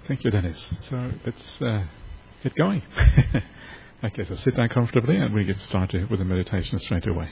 Thank you, Dennis. So let's get going. Okay, so sit down comfortably and we get started with the meditation straight away.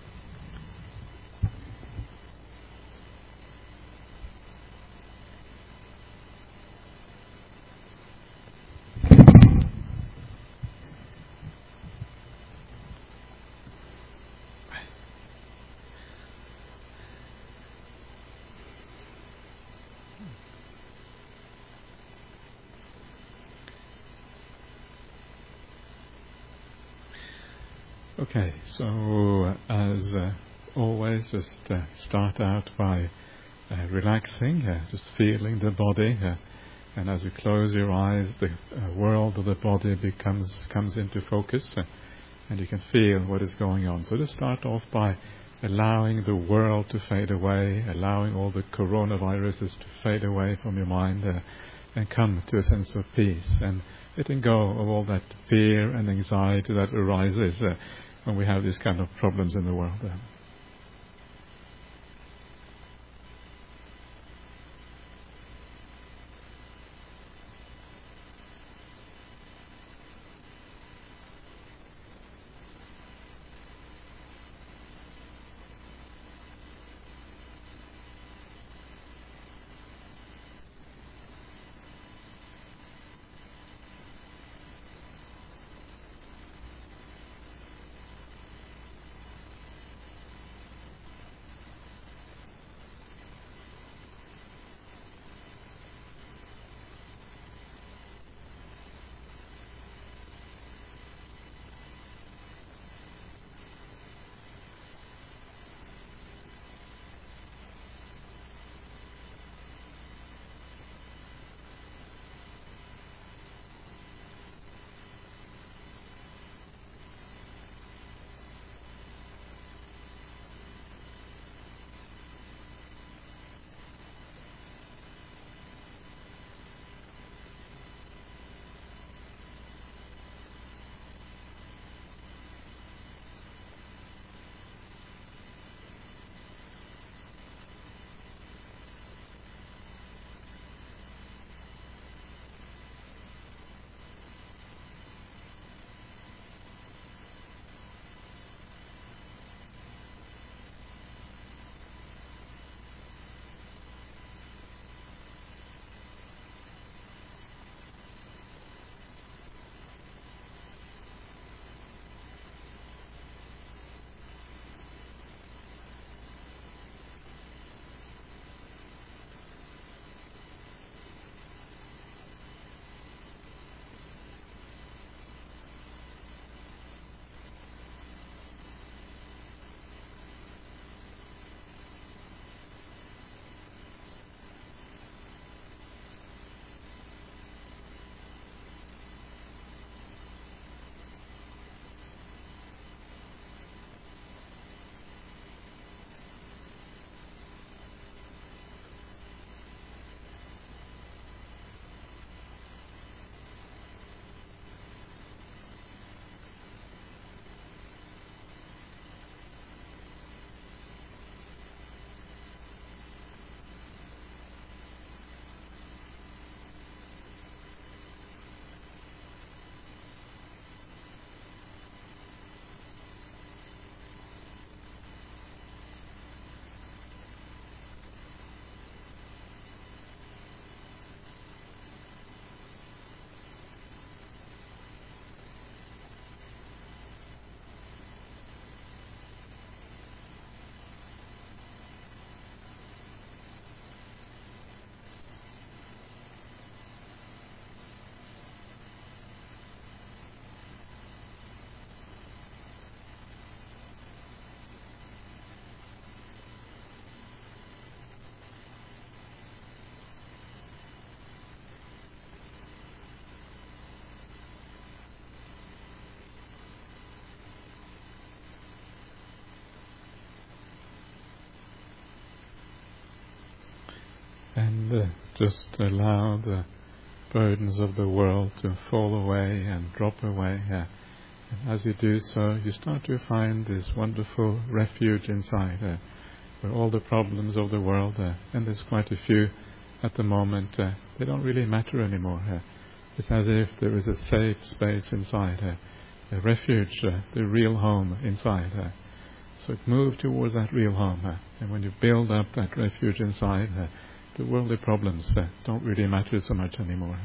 Okay, so as always, just start out by relaxing, just feeling the body, and as you close your eyes, the world of the body comes into focus, and you can feel what is going on. So just start off by allowing the world to fade away, allowing all the coronaviruses to fade away from your mind, and come to a sense of peace, and letting go of all that fear and anxiety that arises when we have these kind of problems in the world. And just allow the burdens of the world to fall away and drop away. And as you do so, you start to find this wonderful refuge inside, where all the problems of the world, and there's quite a few at the moment, they don't really matter anymore. It's as if there is a safe space inside, a refuge, the real home inside. So move towards that real home. And when you build up that refuge inside, the worldly problems don't really matter so much anymore.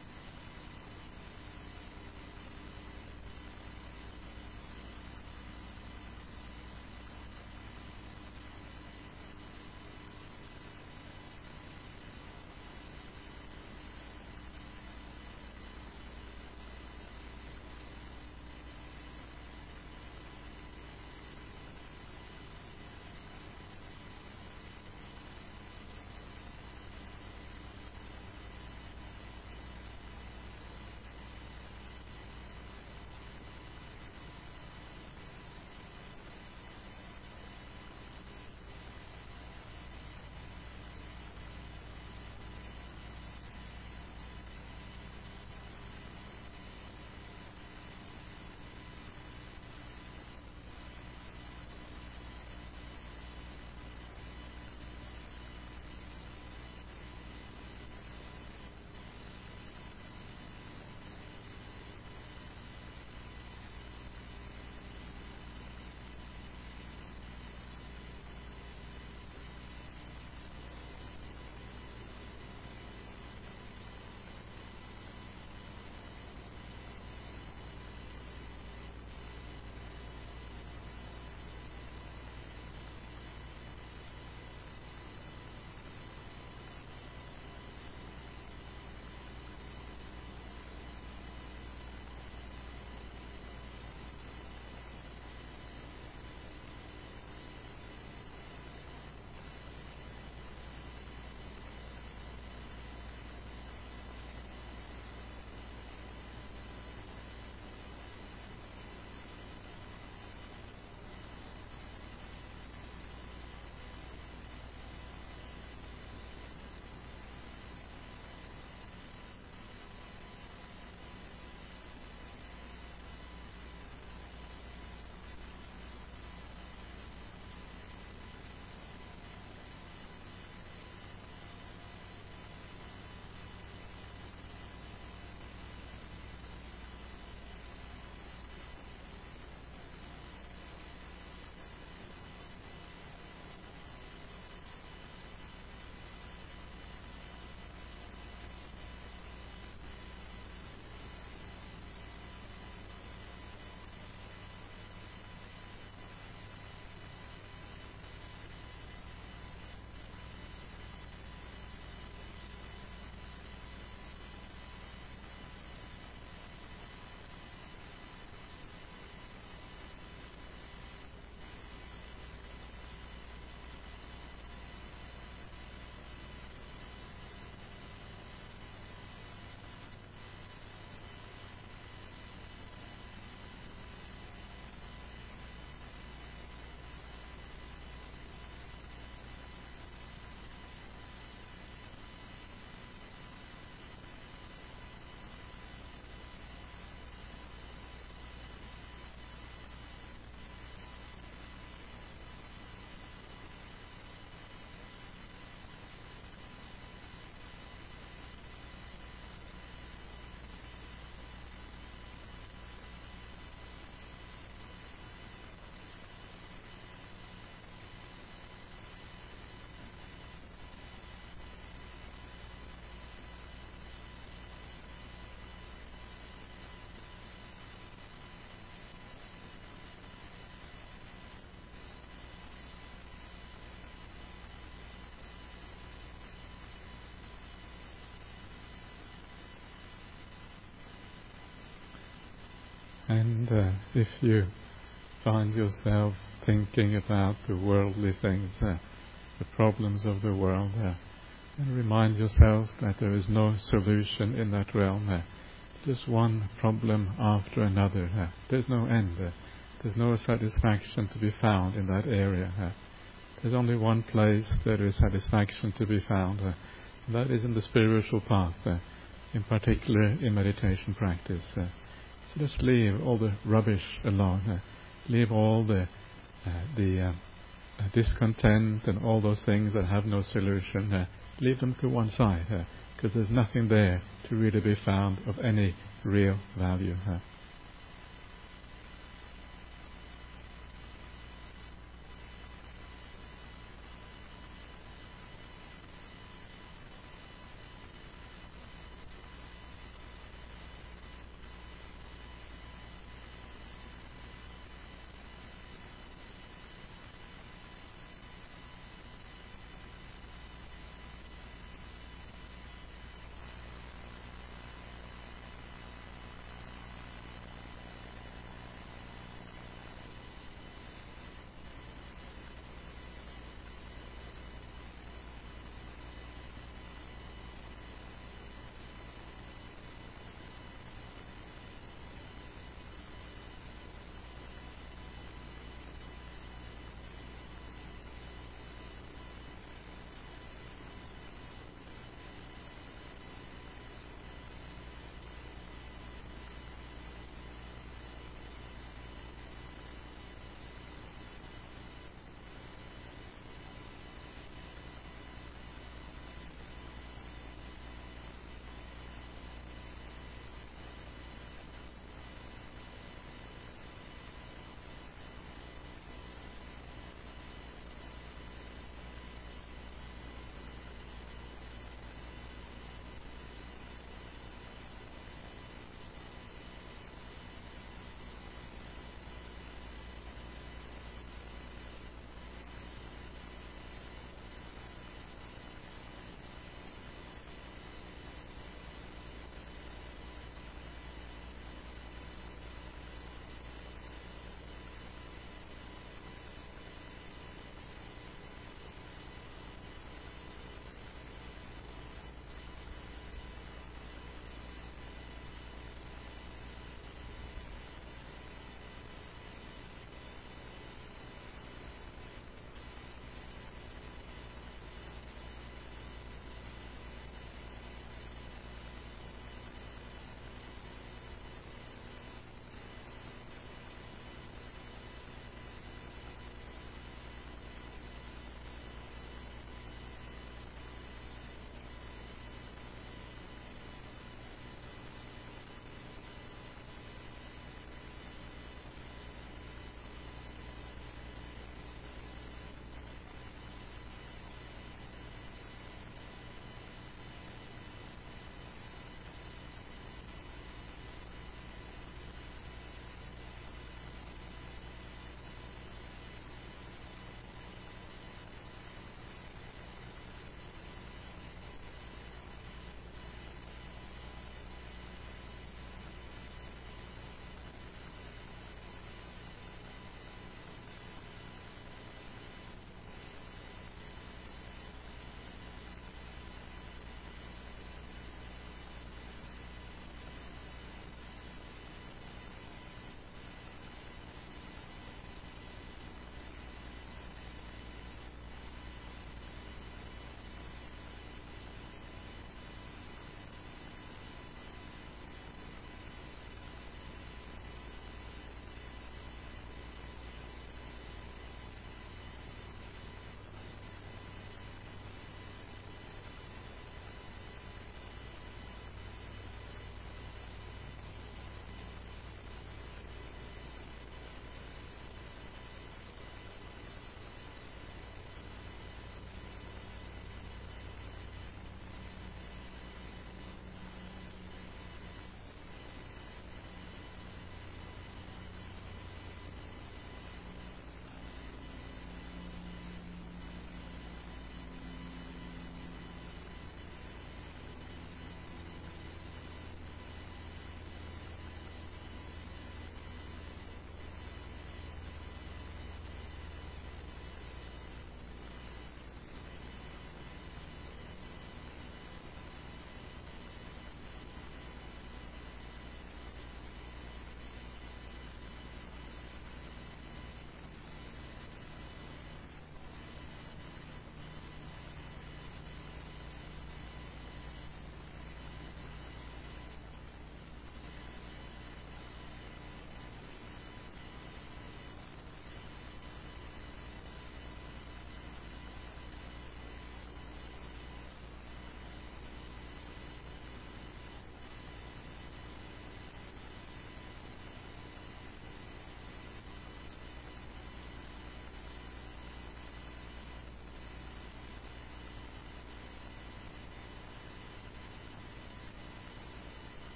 And if you find yourself thinking about the worldly things, the problems of the world, and remind yourself that there is no solution in that realm. Just one problem after another. There's no end. There's no satisfaction to be found in that area. There's only one place there is satisfaction to be found, and that is in the spiritual path, in particular in meditation practice. So just leave all the rubbish alone. Leave all the discontent and all those things that have no solution. leave them to one side, because there's nothing there to really be found of any real value.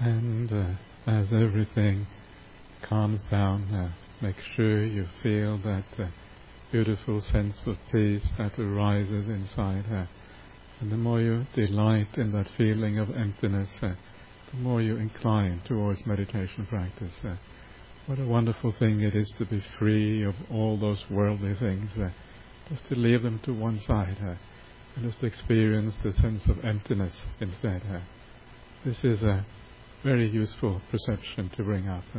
And as everything calms down, make sure you feel that beautiful sense of peace that arises inside her. And the more you delight in that feeling of emptiness, the more you incline towards meditation practice. What a wonderful thing it is to be free of all those worldly things, just to leave them to one side, and just experience the sense of emptiness instead. This is a very useful perception to bring up.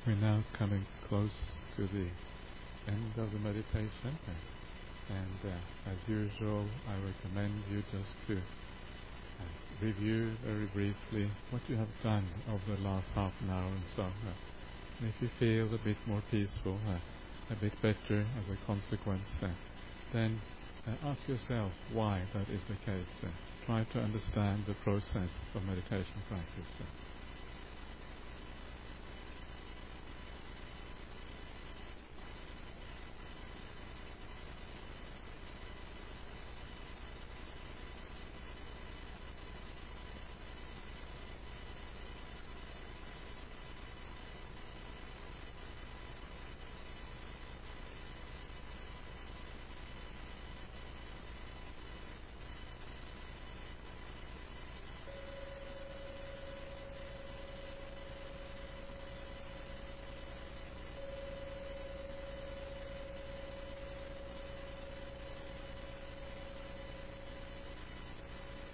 We're now coming close to the end of the meditation, and as usual, I recommend you just to review very briefly what you have done over the last half an hour and so. And if you feel a bit more peaceful, a bit better as a consequence, then ask yourself why that is the case. Try to understand the process of meditation practice.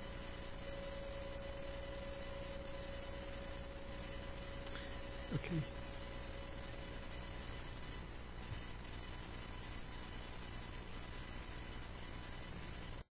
Okay,